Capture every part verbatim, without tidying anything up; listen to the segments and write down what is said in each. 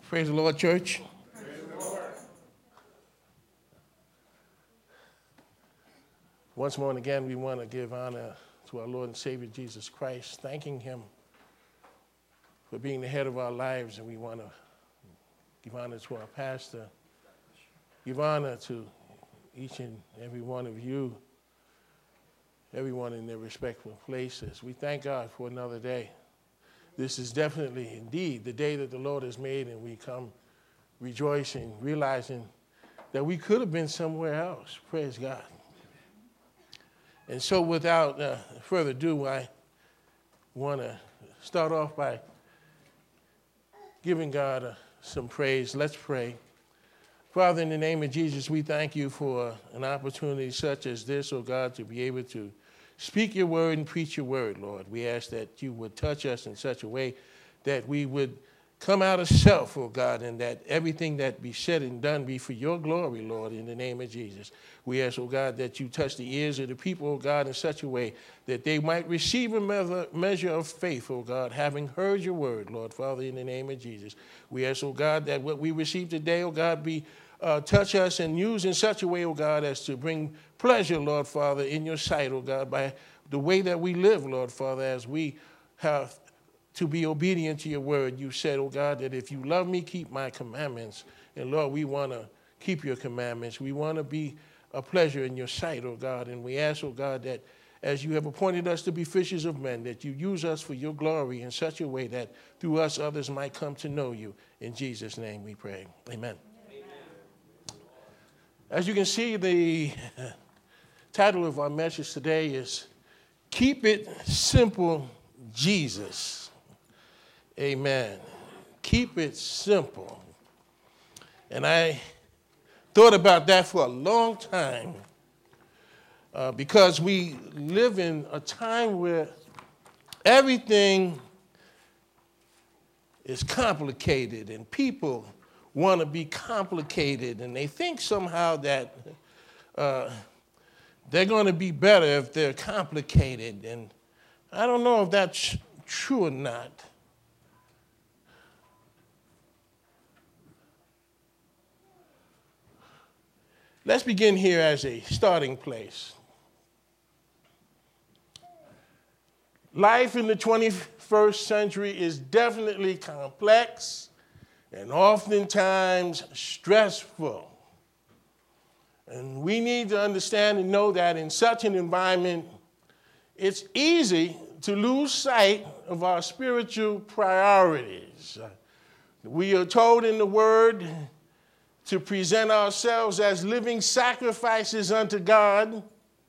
Praise the Lord, church. Praise the Lord. Once more and again, we want to give honor to our Lord and Savior Jesus Christ, thanking him for being the head of our lives, and we want to give honor to our pastor, give honor to each and every one of you, everyone in their respectful places. We thank God for another day. This is definitely, indeed, the day that the Lord has made, and we come rejoicing, realizing that we could have been somewhere else. Praise God. And so without uh, further ado, I want to start off by giving God uh, some praise. Let's pray. Father, in the name of Jesus, we thank you for an opportunity such as this, oh God, to be able to speak your word and preach your word, Lord. We ask that you would touch us in such a way that we would come out of self, oh God, and that everything that be said and done be for your glory, Lord, in the name of Jesus. We ask, oh God, that you touch the ears of the people, oh God, in such a way that they might receive a measure of faith, oh God, having heard your word, Lord, Father, in the name of Jesus. We ask, oh God, that what we receive today, oh God, be Uh, touch us and use in such a way, oh God, as to bring pleasure, Lord Father, in your sight, oh God, by the way that we live, Lord Father, as we have to be obedient to your word. You said, oh God, that if you love me, keep my commandments. And Lord, we want to keep your commandments. We want to be a pleasure in your sight, oh God. And we ask, oh God, that as you have appointed us to be fishers of men, that you use us for your glory in such a way that through us others might come to know you. In Jesus' name we pray. Amen. As you can see, the title of our message today is Keep It Simple, Jesus. Amen. Keep it simple. And I thought about that for a long time uh, because we live in a time where everything is complicated and people want to be complicated, and they think somehow that uh, they're going to be better if they're complicated. And I don't know if that's true or not. Let's begin here as a starting place. Life in the twenty-first century is definitely complex and oftentimes stressful. And we need to understand and know that in such an environment, it's easy to lose sight of our spiritual priorities. We are told in the Word to present ourselves as living sacrifices unto God,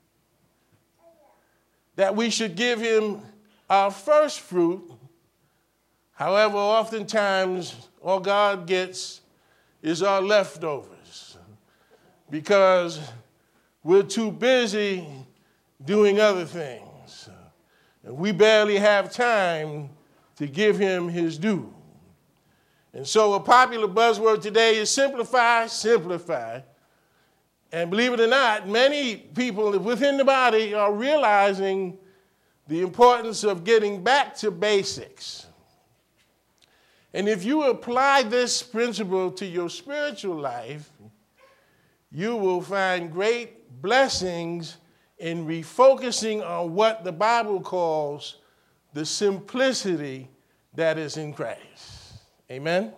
that we should give him our first fruit. However, oftentimes, all God gets is our leftovers because we're too busy doing other things. And we barely have time to give him his due. And so a popular buzzword today is simplify, simplify. And believe it or not, many people within the body are realizing the importance of getting back to basics. And if you apply this principle to your spiritual life, you will find great blessings in refocusing on what the Bible calls the simplicity that is in Christ. Amen?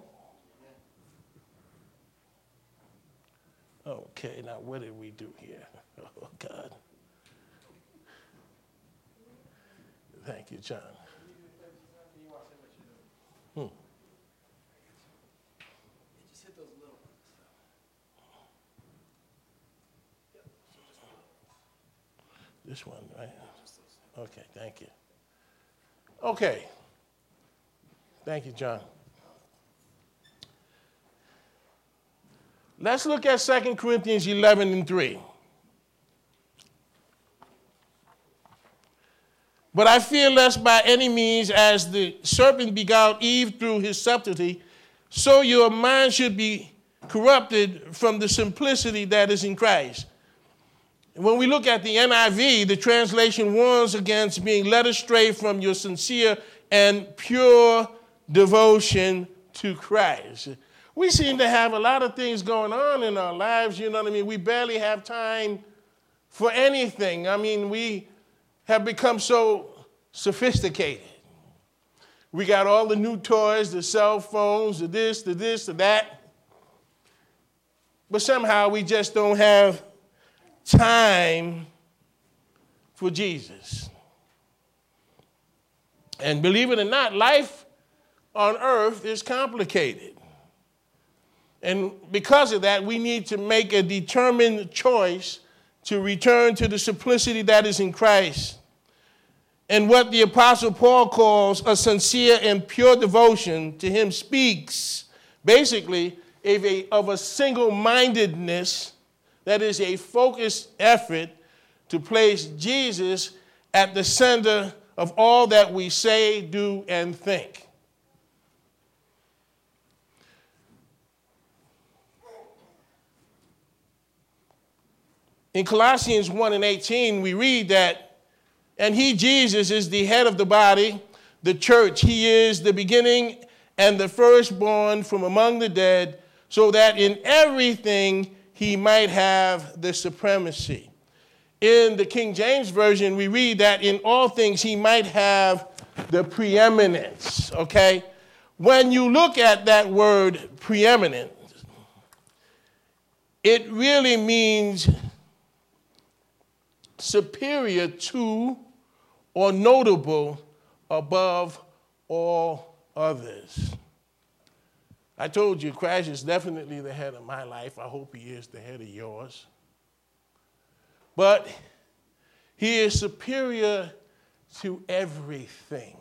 Okay, now what did we do here? Oh, God. Thank you, John. Hmm. This one, right? Okay, thank you. Okay. Thank you, John. Let's look at Second Corinthians eleven and three. But I fear lest by any means, as the serpent beguiled Eve through his subtlety, so your mind should be corrupted from the simplicity that is in Christ. When we look at the N I V, the translation warns against being led astray from your sincere and pure devotion to Christ. We seem to have a lot of things going on in our lives, you know what I mean? We barely have time for anything. I mean, we have become so sophisticated. We got all the new toys, the cell phones, the this, the this, the that. But somehow we just don't have time for Jesus. And believe it or not, life on earth is complicated. And because of that, we need to make a determined choice to return to the simplicity that is in Christ. And what the Apostle Paul calls a sincere and pure devotion to him speaks basically of a, of a single-mindedness, that is a focused effort to place Jesus at the center of all that we say, do, and think. In Colossians one and eighteen, we read that, and he, Jesus, is the head of the body, the church. He is the beginning and the firstborn from among the dead, so that in everything he might have the supremacy. In the King James Version, we read that in all things he might have the preeminence, okay? When you look at that word preeminent, it really means superior to or notable above all others. I told you, Christ is definitely the head of my life. I hope he is the head of yours. But he is superior to everything.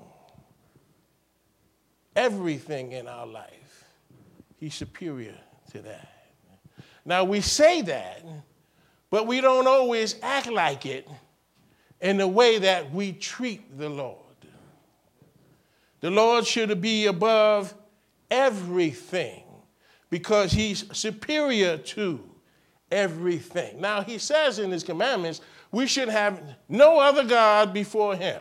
Everything in our life. He's superior to that. Now, we say that, but we don't always act like it in the way that we treat the Lord. The Lord should be above everything because he's superior to everything. Now, he says in his commandments, we should have no other God before him.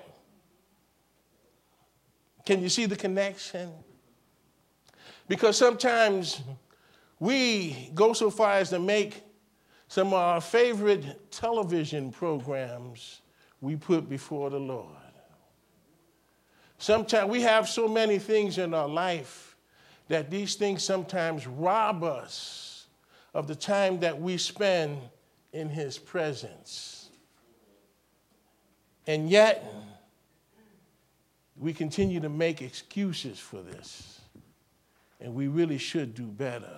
Can you see the connection? Because sometimes we go so far as to make some of our favorite television programs we put before the Lord. Sometimes we have so many things in our life that these things sometimes rob us of the time that we spend in his presence. And yet, we continue to make excuses for this. And we really should do better.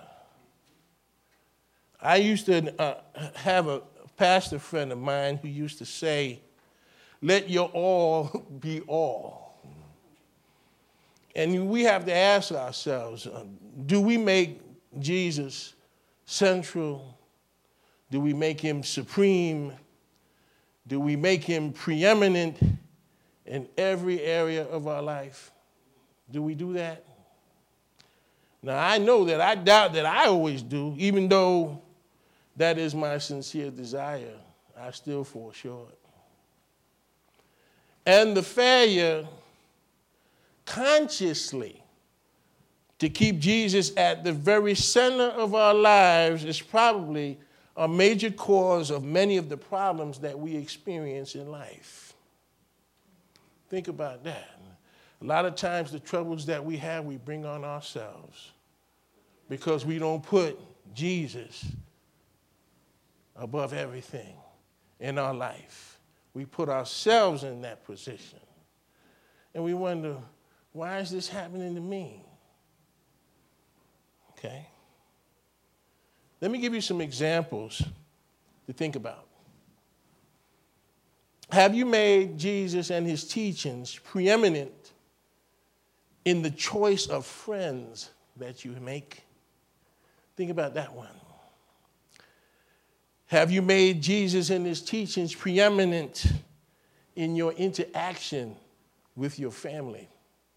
I used to uh, have a pastor friend of mine who used to say, let your all be all. And we have to ask ourselves, uh, do we make Jesus central? Do we make him supreme? Do we make him preeminent in every area of our life? Do we do that? Now, I know that I doubt that I always do, even though that is my sincere desire. I still fall short. And the failure consciously to keep Jesus at the very center of our lives is probably a major cause of many of the problems that we experience in life. Think about that. A lot of times the troubles that we have, we bring on ourselves because we don't put Jesus above everything in our life. We put ourselves in that position. And we wonder, why is this happening to me? Okay. Let me give you some examples to think about. Have you made Jesus and his teachings preeminent in the choice of friends that you make? Think about that one. Have you made Jesus and his teachings preeminent in your interaction with your family?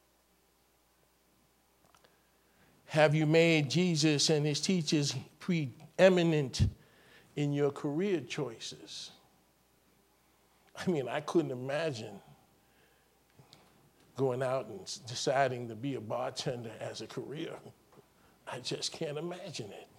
Have you made Jesus and his teachings preeminent in your career choices? I mean, I couldn't imagine going out and deciding to be a bartender as a career. I I just can't imagine it.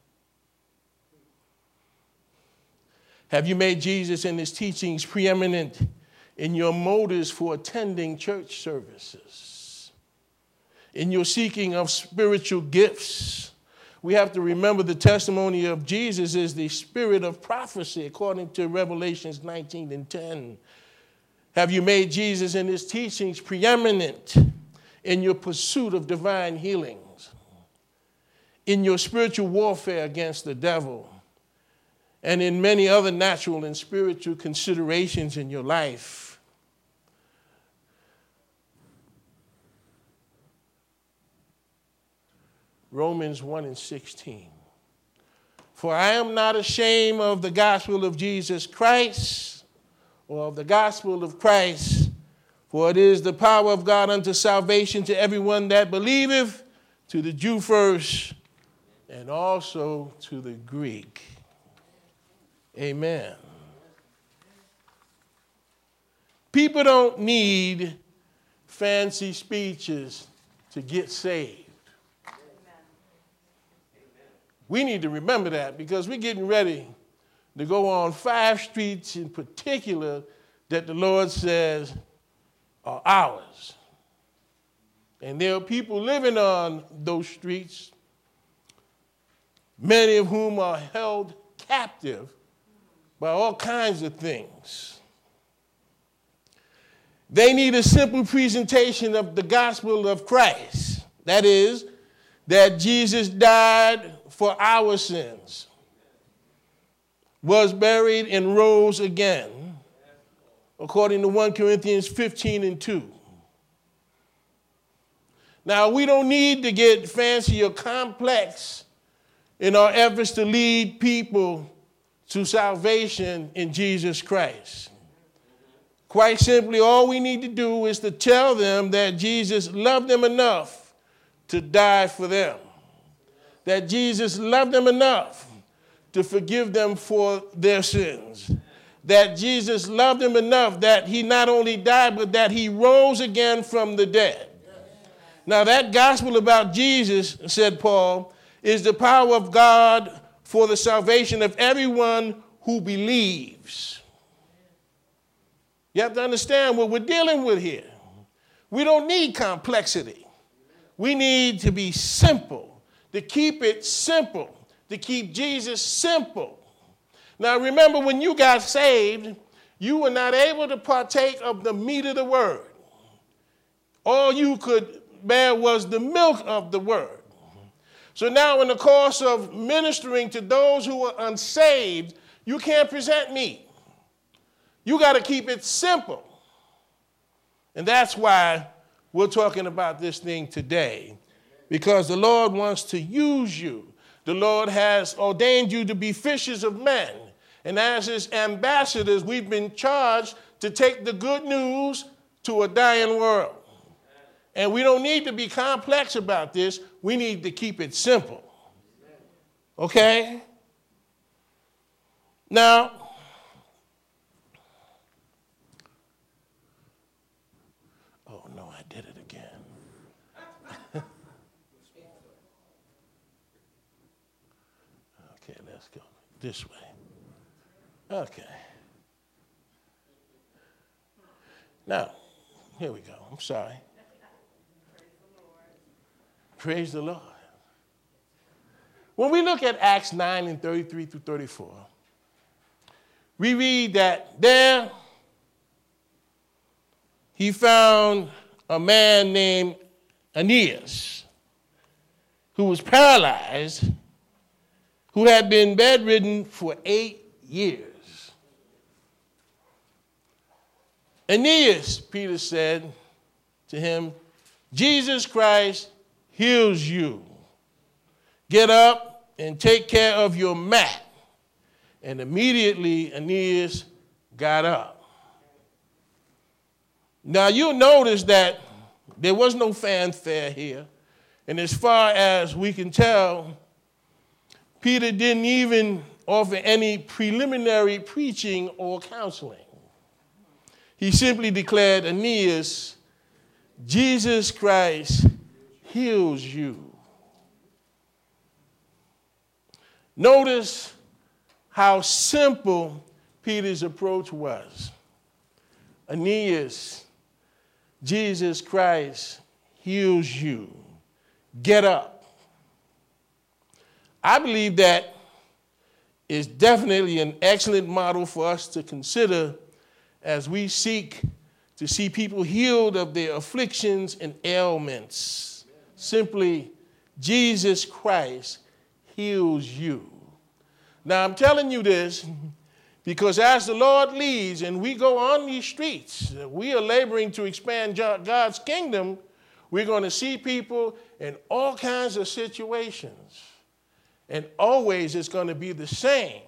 Have you made Jesus and his teachings preeminent in your motives for attending church services? In your seeking of spiritual gifts? We have to remember the testimony of Jesus is the spirit of prophecy, according to Revelations nineteen and ten. Have you made Jesus and his teachings preeminent in your pursuit of divine healings? In your spiritual warfare against the devil? And in many other natural and spiritual considerations in your life? Romans one and sixteen. For I am not ashamed of the gospel of Jesus Christ, or of the gospel of Christ, for it is the power of God unto salvation to everyone that believeth, to the Jew first, and also to the Greek. Amen. People don't need fancy speeches to get saved. We need to remember that, because we're getting ready to go on five streets in particular that the Lord says are ours. And there are people living on those streets, many of whom are held captive by all kinds of things. They need a simple presentation of the gospel of Christ. That is, that Jesus died for our sins, was buried and rose again, according to First Corinthians fifteen and two. Now, we don't need to get fancy or complex in our efforts to lead people to salvation in Jesus Christ. Quite simply, all we need to do is to tell them that Jesus loved them enough to die for them. That Jesus loved them enough to forgive them for their sins. That Jesus loved them enough that he not only died, but that he rose again from the dead. Now, that gospel about Jesus, said Paul, is the power of God for the salvation of everyone who believes. You have to understand what we're dealing with here. We don't need complexity. We need to be simple, to keep it simple, to keep Jesus simple. Now, remember, when you got saved, you were not able to partake of the meat of the word. All you could bear was the milk of the word. So now in the course of ministering to those who are unsaved, you can't present meat. You got to keep it simple. And that's why we're talking about this thing today, because the Lord wants to use you. The Lord has ordained you to be fishers of men. And as his ambassadors, we've been charged to take the good news to a dying world. And we don't need to be complex about this. We need to keep it simple. Okay? Now, oh no, I did it again. Okay, let's go this way. Okay. Now, here we go. I'm sorry. Praise the Lord. When we look at Acts nine and thirty-three through thirty-four, we read that there he found a man named Aeneas who was paralyzed, who had been bedridden for eight years. Aeneas, Peter said to him, Jesus Christ heals you. Get up and take care of your mat. And immediately Aeneas got up. Now you'll notice that there was no fanfare here. And as far as we can tell, Peter didn't even offer any preliminary preaching or counseling. He simply declared, Aeneas, Jesus Christ heals you. Notice how simple Peter's approach was. Aeneas, Jesus Christ heals you. Get up. I believe that is definitely an excellent model for us to consider as we seek to see people healed of their afflictions and ailments. Simply, Jesus Christ heals you. Now, I'm telling you this because as the Lord leads and we go on these streets, we are laboring to expand God's kingdom, we're going to see people in all kinds of situations. And always it's going to be the same.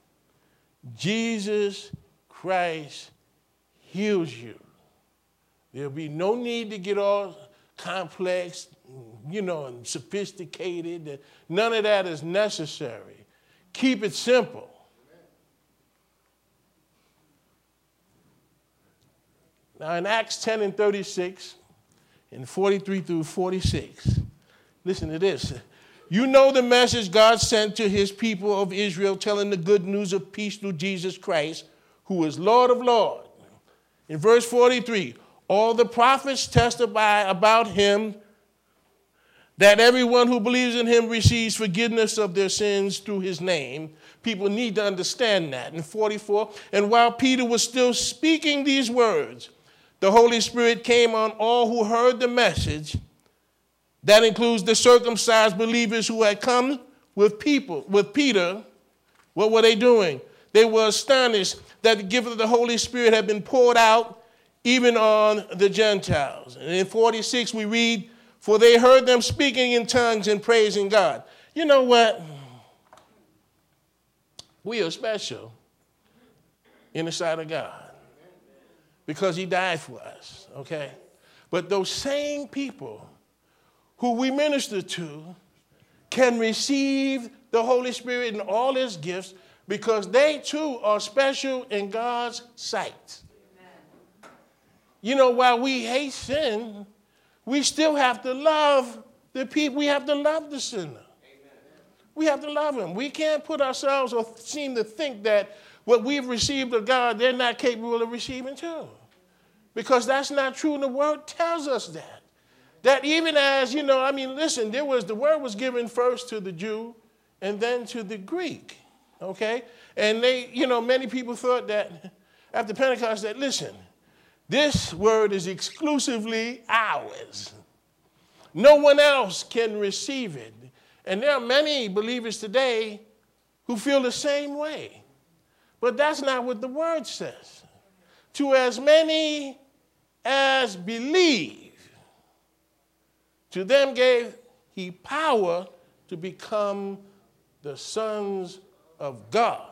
Jesus Christ heals you. There'll be no need to get all complex, you know, and sophisticated. None of that is necessary. Keep it simple. Now in Acts ten and thirty-six, and forty-three through forty-six, listen to this. You know the message God sent to his people of Israel, telling the good news of peace through Jesus Christ, who is Lord of Lords. In verse forty-three, all the prophets testify about him, that everyone who believes in him receives forgiveness of their sins through his name. People need to understand that. In forty-four, and while Peter was still speaking these words, the Holy Spirit came on all who heard the message. That includes the circumcised believers who had come with people, with Peter. What were they doing? They were astonished that the gift of the Holy Spirit had been poured out even on the Gentiles. And in forty-six we read, for they heard them speaking in tongues and praising God. You know what? We are special in the sight of God because he died for us, okay? But those same people who we minister to can receive the Holy Spirit and all his gifts because they too are special in God's sight. Amen. You know, while we hate sin, we still have to love the people. We have to love the sinner. Amen. We have to love him. We can't put ourselves or seem to think that what we've received of God, they're not capable of receiving too. Because that's not true, and the word tells us that. That even as, you know, I mean, listen, there was, the word was given first to the Jew and then to the Greek, okay? And they, you know, many people thought that after Pentecost that, listen, this word is exclusively ours. No one else can receive it. And there are many believers today who feel the same way. But that's not what the word says. To as many as believe, to them gave he power to become the sons of God.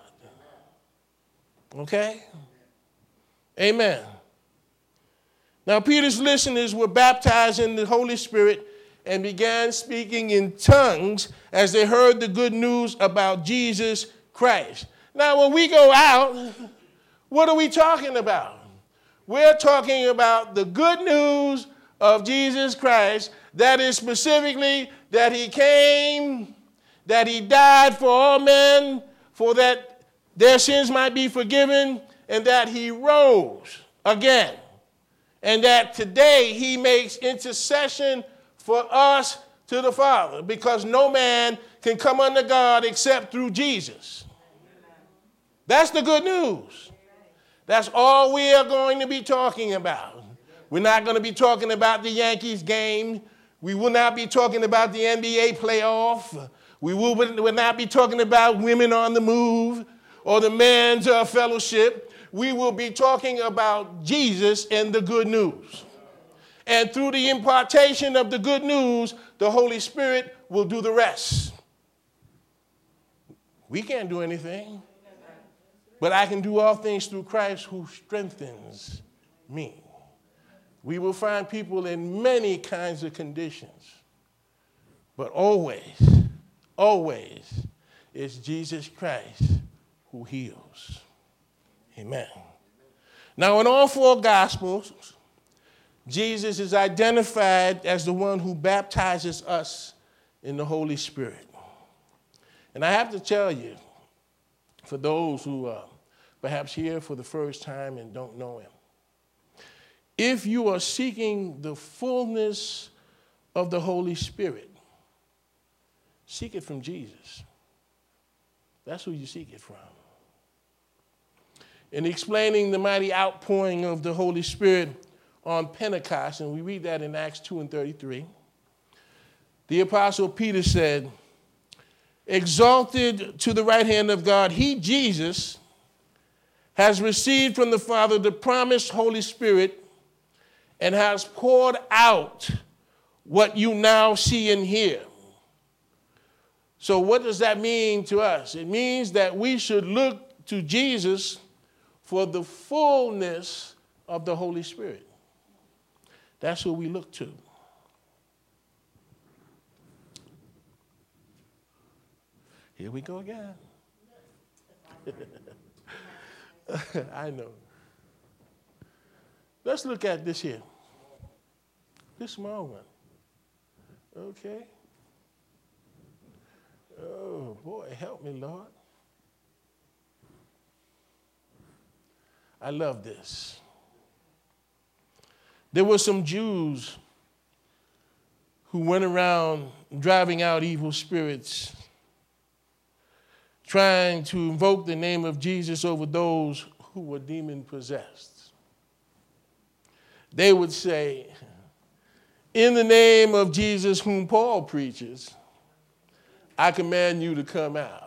Okay? Amen. Now Peter's listeners were baptized in the Holy Spirit and began speaking in tongues as they heard the good news about Jesus Christ. Now when we go out, what are we talking about? We're talking about the good news of Jesus Christ. That is specifically that he came, that he died for all men, for that their sins might be forgiven, and that he rose again. And that today he makes intercession for us to the Father, because no man can come unto God except through Jesus. That's the good news. That's all we are going to be talking about. We're not going to be talking about the Yankees game. We will not be talking about the N B A playoff. We will, will not be talking about women on the move or the men's uh, fellowship. We will be talking about Jesus and the good news. And through the impartation of the good news, the Holy Spirit will do the rest. We can't do anything, but I can do all things through Christ who strengthens me. We will find people in many kinds of conditions, but always, always, it's Jesus Christ who heals. Amen. Now, in all four Gospels, Jesus is identified as the one who baptizes us in the Holy Spirit. And I have to tell you, for those who are perhaps here for the first time and don't know him, if you are seeking the fullness of the Holy Spirit, seek it from Jesus. That's who you seek it from. In explaining the mighty outpouring of the Holy Spirit on Pentecost, and we read that in Acts two and thirty-three, the Apostle Peter said, exalted to the right hand of God, he, Jesus, has received from the Father the promised Holy Spirit and has poured out what you now see and hear. So what does that mean to us? It means that we should look to Jesus for the fullness of the Holy Spirit. That's who we look to. Here we go again. I know. Let's look at this here. This small one. Okay. Oh, boy, help me, Lord. I love this. There were some Jews who went around driving out evil spirits, trying to invoke the name of Jesus over those who were demon-possessed. They would say, in the name of Jesus whom Paul preaches, I command you to come out.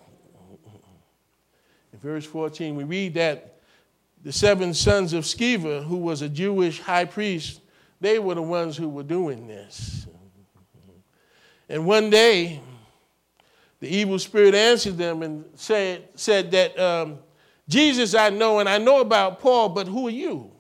In verse fourteen, we read that the seven sons of Sceva, who was a Jewish high priest, they were the ones who were doing this. And one day, the evil spirit answered them and said, said that, um, Jesus I know, and I know about Paul, but who are you?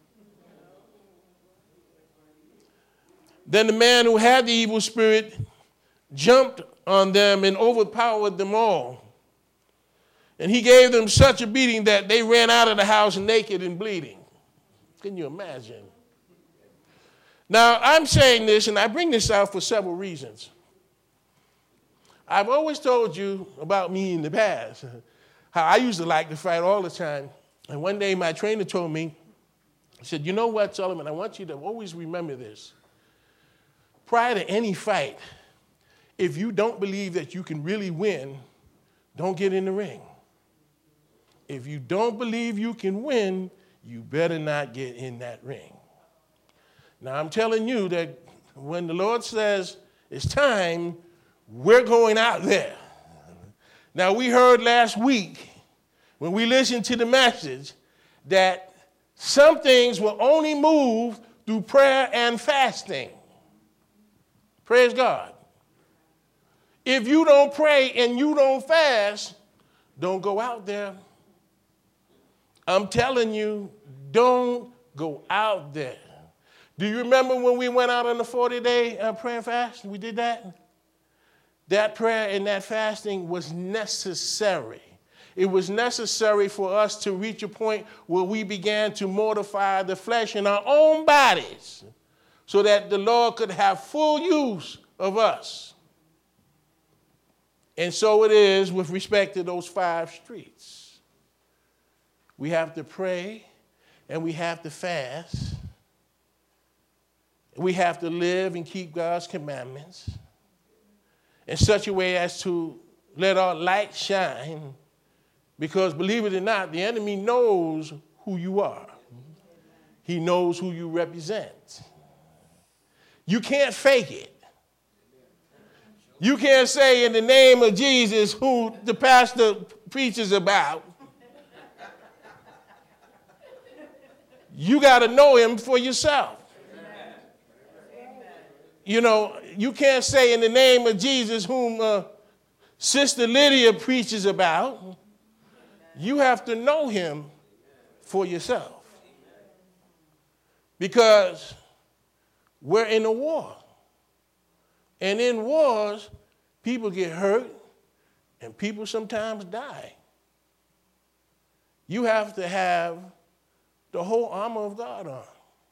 Then the man who had the evil spirit jumped on them and overpowered them all. And he gave them such a beating that they ran out of the house naked and bleeding. Can you imagine? Now, I'm saying this, and I bring this out for several reasons. I've always told you about me in the past, how I used to like to fight all the time. And one day my trainer told me, he said, you know what, Solomon, I want you to always remember this. Prior to any fight, if you don't believe that you can really win, don't get in the ring. If you don't believe you can win, you better not get in that ring. Now, I'm telling you that when the Lord says it's time, we're going out there. Now, we heard last week when we listened to the message that some things will only move through prayer and fasting. Praise God. If you don't pray and you don't fast, don't go out there. I'm telling you, don't go out there. Do you remember when we went out on the forty-day uh, prayer and fast? We did that? That prayer and that fasting was necessary. It was necessary for us to reach a point where we began to mortify the flesh in our own bodies so that the Lord could have full use of us. And so it is with respect to those five streets. We have to pray and we have to fast. We have to live and keep God's commandments in such a way as to let our light shine, because believe it or not, the enemy knows who you are. He knows who you represent. You can't fake it. You can't say in the name of Jesus who the pastor preaches about. You got to know him for yourself. You know, you can't say in the name of Jesus whom uh, Sister Lydia preaches about. You have to know him for yourself. Because we're in a war. And in wars, people get hurt and people sometimes die. You have to have the whole armor of God on.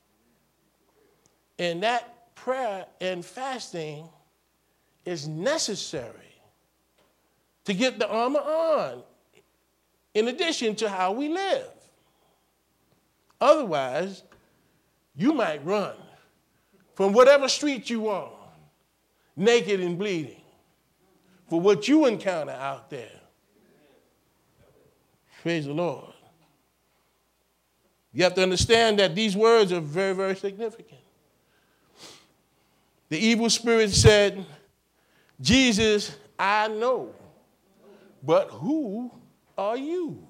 And that prayer and fasting is necessary to get the armor on, in addition to how we live. Otherwise, you might run from whatever street you on, naked and bleeding, for what you encounter out there. Praise the Lord. You have to understand that these words are very, very significant. The evil spirit said, Jesus, I know, but who are you?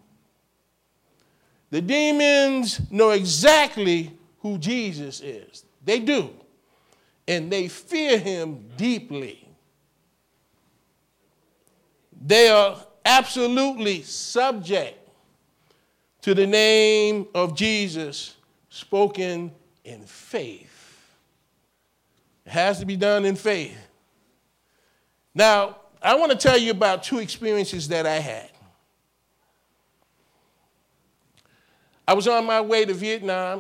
The demons know exactly who Jesus is. They do. And they fear him deeply. They are absolutely subject to the name of Jesus spoken in faith. It has to be done in faith. Now, I want to tell you about two experiences that I had. I was on my way to Vietnam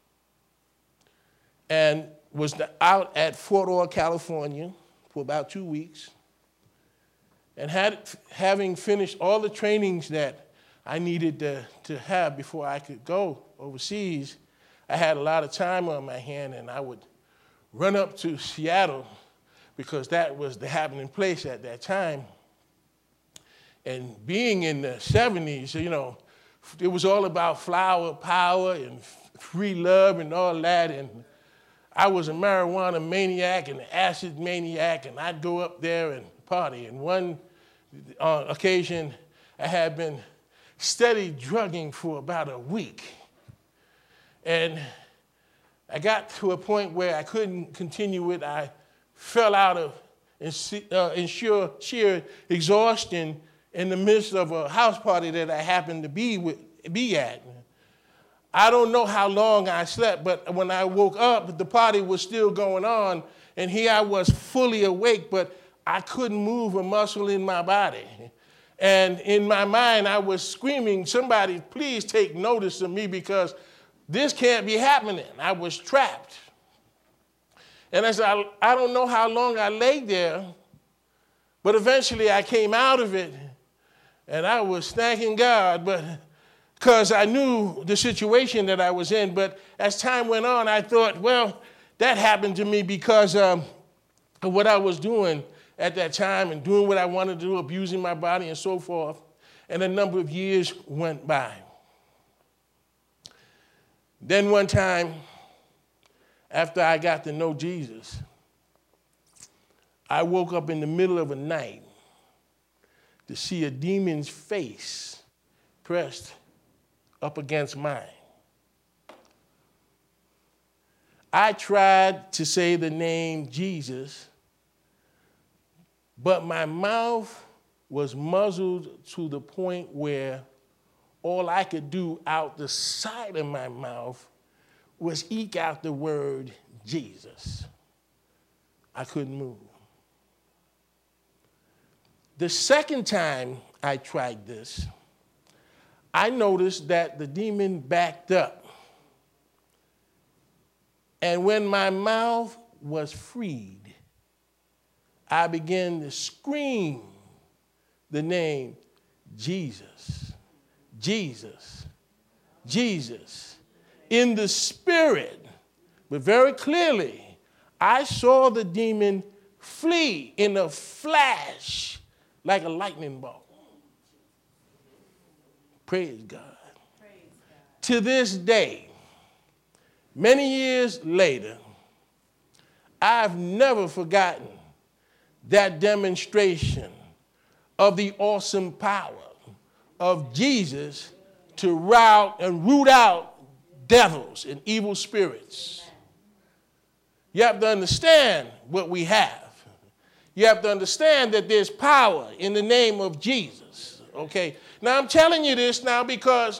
and was out at Fort Ord, California for about two weeks. And had, having finished all the trainings that I needed to, to have before I could go overseas, I had a lot of time on my hand, and I would run up to Seattle because that was the happening place at that time. And being in the seventies, you know, it was all about flower power and free love and all that. And I was a marijuana maniac and an acid maniac, and I'd go up there and party. And one uh, occasion, I had been steady drugging for about a week. And I got to a point where I couldn't continue it. I fell out of uh, in sheer, sheer exhaustion in the midst of a house party that I happened to be with, be at. I don't know how long I slept, but when I woke up, the party was still going on, and here I was fully awake, but I couldn't move a muscle in my body. And in my mind, I was screaming, somebody please take notice of me because this can't be happening. I was trapped. And I said, I, I don't know how long I lay there, but eventually I came out of it, and I was thanking God, but because I knew the situation that I was in. But as time went on, I thought, well, that happened to me because um, of what I was doing at that time and doing what I wanted to do, abusing my body and so forth. And a number of years went by. Then one time, after I got to know Jesus, I woke up in the middle of a night to see a demon's face pressed up against mine. I tried to say the name Jesus, but my mouth was muzzled to the point where all I could do out the side of my mouth was eke out the word Jesus. I couldn't move. The second time I tried this, I noticed that the demon backed up. And when my mouth was freed, I began to scream the name Jesus, Jesus, Jesus. In the spirit, but very clearly, I saw the demon flee in a flash like a lightning bolt. Praise God. Praise God. To this day, many years later, I've never forgotten that demonstration of the awesome power of Jesus to rout and root out devils and evil spirits. You have to understand what we have. You have to understand that there's power in the name of Jesus, okay? Now, I'm telling you this now because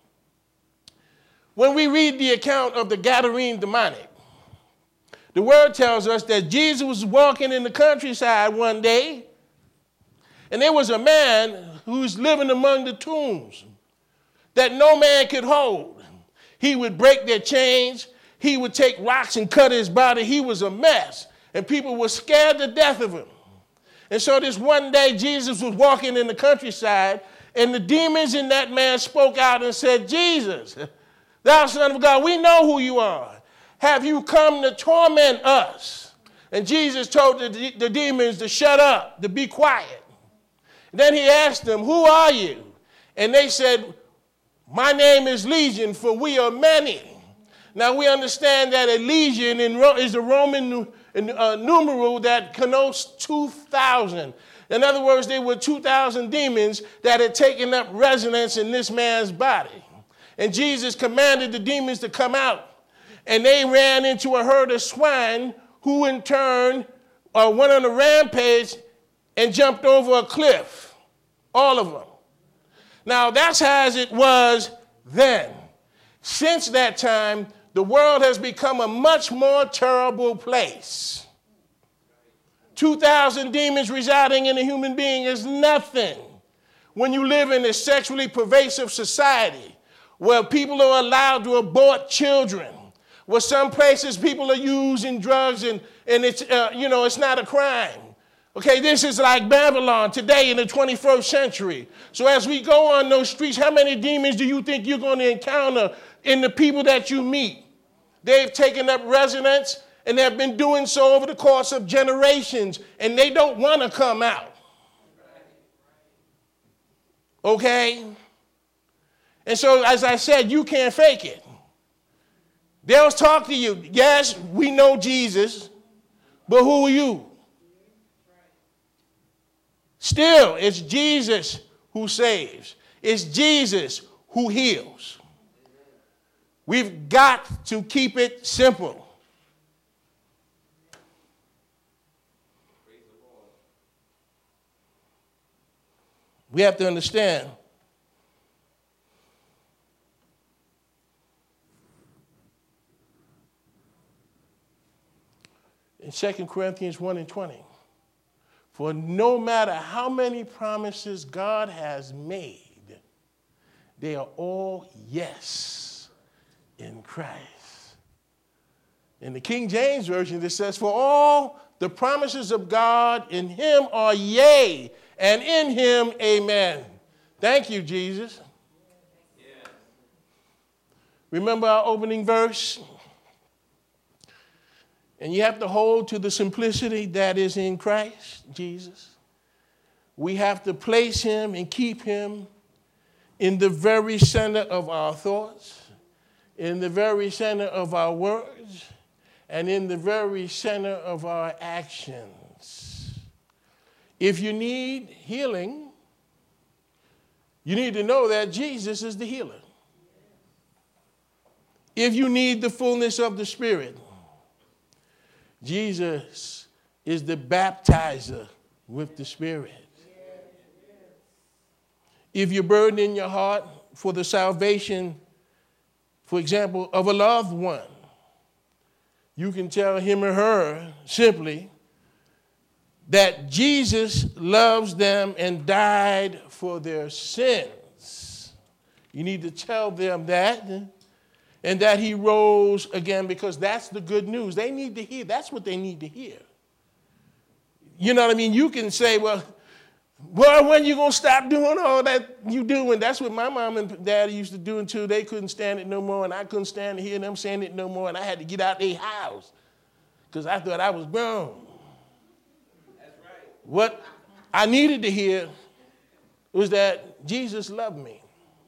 when we read the account of the Gadarene demonic, the word tells us that Jesus was walking in the countryside one day, and there was a man who was living among the tombs that no man could hold. He would break their chains. He would take rocks and cut his body. He was a mess, and people were scared to death of him. And so this one day, Jesus was walking in the countryside, and the demons in that man spoke out and said, Jesus, thou Son of God, we know who you are. Have you come to torment us? And Jesus told the, the demons to shut up, to be quiet. And then he asked them, who are you? And they said, my name is Legion, for we are many. Now we understand that a legion is a Roman uh, numeral that connotes two thousand. In other words, there were two thousand demons that had taken up residence in this man's body. And Jesus commanded the demons to come out. And they ran into a herd of swine who in turn uh, went on a rampage and jumped over a cliff. All of them. Now that's as it was then. Since that time, the world has become a much more terrible place. two thousand demons residing in a human being is nothing when you live in a sexually pervasive society where people are allowed to abort children, where some places people are using drugs and, and it's, uh, you know, it's not a crime. Okay, this is like Babylon today in the twenty-first century. So as we go on those streets, how many demons do you think you're going to encounter in the people that you meet? They've taken up residence and have been doing so over the course of generations, and they don't want to come out. Okay? And so, as I said, you can't fake it. They'll talk to you. Yes, we know Jesus, but who are you? Still, it's Jesus who saves. It's Jesus who heals. We've got to keep it simple. We have to understand in Second Corinthians one and twenty, for no matter how many promises God has made, they are all yes in Christ. In the King James Version, it says, for all the promises of God in him are yea, and in him amen. Thank you, Jesus. Yeah. Remember our opening verse? And you have to hold to the simplicity that is in Christ Jesus. We have to place him and keep him in the very center of our thoughts, in the very center of our words, and in the very center of our actions. If you need healing, you need to know that Jesus is the healer. If you need the fullness of the Spirit, Jesus is the baptizer with the Spirit. If you're burdened in your heart for the salvation, for example, of a loved one, you can tell him or her simply that Jesus loves them and died for their sins. You need to tell them that. And that he rose again, because that's the good news. They need to hear. That's what they need to hear. You know what I mean? You can say, well, well, when you going to stop doing all that you doing? That's what my mom and dad used to do too. They couldn't stand it no more, and I couldn't stand to hear them saying it no more, and I had to get out their house because I thought I was grown. That's right. What I needed to hear was that Jesus loved me.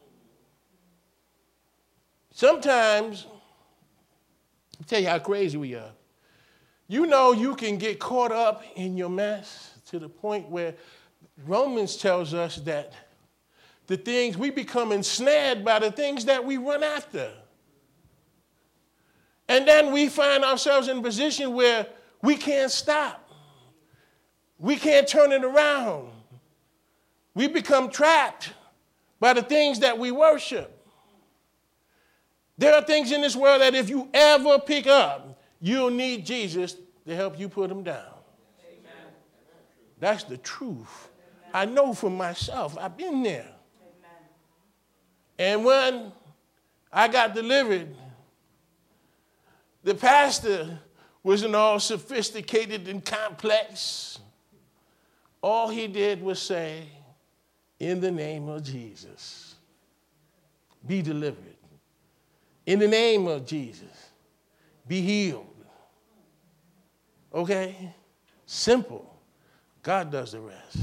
Sometimes, I'll tell you how crazy we are. You know you can get caught up in your mess to the point where Romans tells us that the things, we become ensnared by the things that we run after. And then we find ourselves in a position where we can't stop. We can't turn it around. We become trapped by the things that we worship. There are things in this world that if you ever pick up, you'll need Jesus to help you put them down. Amen. That's the truth. Amen. I know for myself. I've been there. Amen. And when I got delivered, the pastor wasn't all sophisticated and complex. All he did was say, in the name of Jesus, be delivered. In the name of Jesus, be healed. Okay? Simple. God does the rest.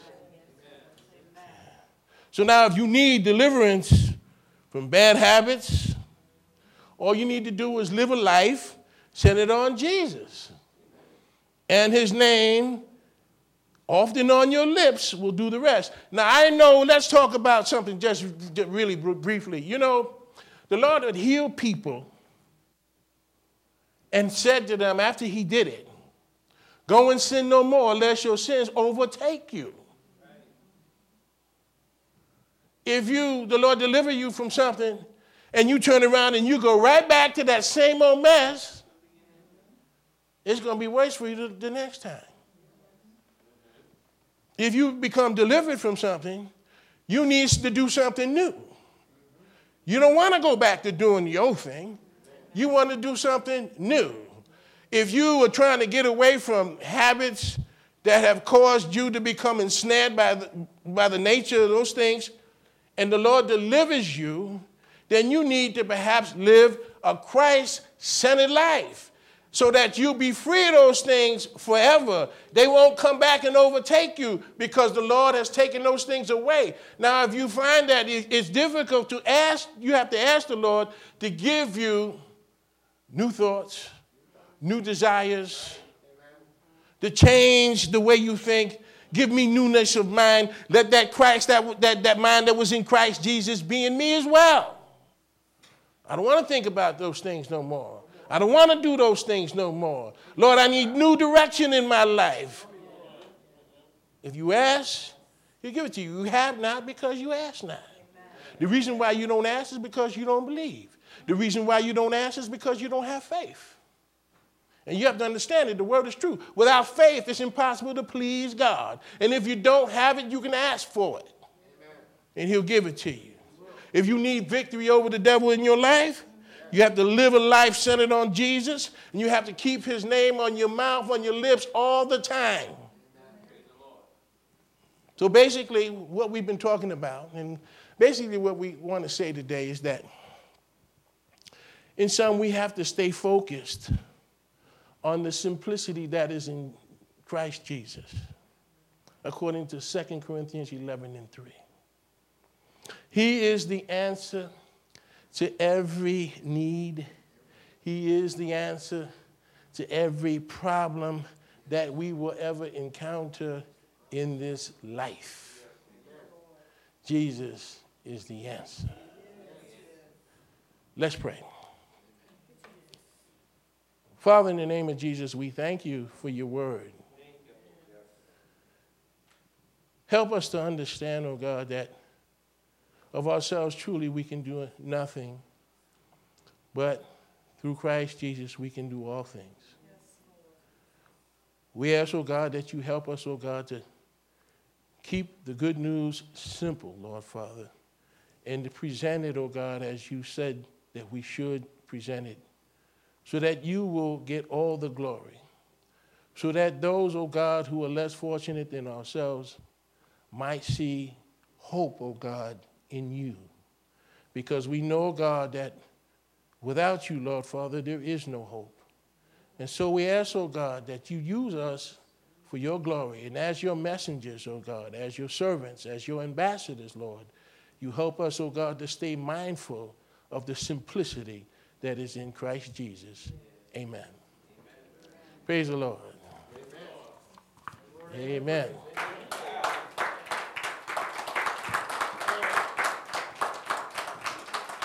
So now if you need deliverance from bad habits, all you need to do is live a life centered on Jesus. And his name, often on your lips, will do the rest. Now I know, let's talk about something just really briefly. You know, the Lord had healed people and said to them after he did it, go and sin no more lest your sins overtake you. If you, the Lord deliver you from something and you turn around and you go right back to that same old mess, it's going to be worse for you the, the next time. If you become delivered from something, you need to do something new. You don't want to go back to doing the old thing. You want to do something new. If you are trying to get away from habits that have caused you to become ensnared by the, by the nature of those things, and the Lord delivers you, then you need to perhaps live a Christ-centered life so that you'll be free of those things forever. They won't come back and overtake you because the Lord has taken those things away. Now, if you find that it's difficult to ask, you have to ask the Lord to give you new thoughts, new desires, to change the way you think. Give me newness of mind. Let that Christ, that, that, that mind that was in Christ Jesus be in me as well. I don't want to think about those things no more. I don't want to do those things no more. Lord, I need new direction in my life. If you ask, he'll give it to you. You have not because you ask not. The reason why you don't ask is because you don't believe. The reason why you don't ask is because you don't have faith. And you have to understand it. The word is true. Without faith, it's impossible to please God. And if you don't have it, you can ask for it. Amen. And he'll give it to you. If you need victory over the devil in your life, you have to live a life centered on Jesus. And you have to keep his name on your mouth, on your lips all the time. So basically, what we've been talking about, and basically what we want to say today is that in sum, we have to stay focused on the simplicity that is in Christ Jesus, according to Second Corinthians eleven and three. He is the answer to every need. He is the answer to every problem that we will ever encounter in this life. Jesus is the answer. Let's pray. Father, in the name of Jesus, we thank you for your word. Help us to understand, oh God, that of ourselves truly we can do nothing, but through Christ Jesus we can do all things. We ask, oh God, that you help us, oh God, to keep the good news simple, Lord Father, and to present it, oh God, as you said that we should present it, so that you will get all the glory, so that those, oh God, who are less fortunate than ourselves might see hope, oh God, in you. Because we know, God, that without you, Lord Father, there is no hope. And so we ask, oh God, that you use us for your glory. And as your messengers, oh God, as your servants, as your ambassadors, Lord, you help us, oh God, to stay mindful of the simplicity that is in Christ Jesus. Amen. Amen. Praise the Lord. Amen. Amen.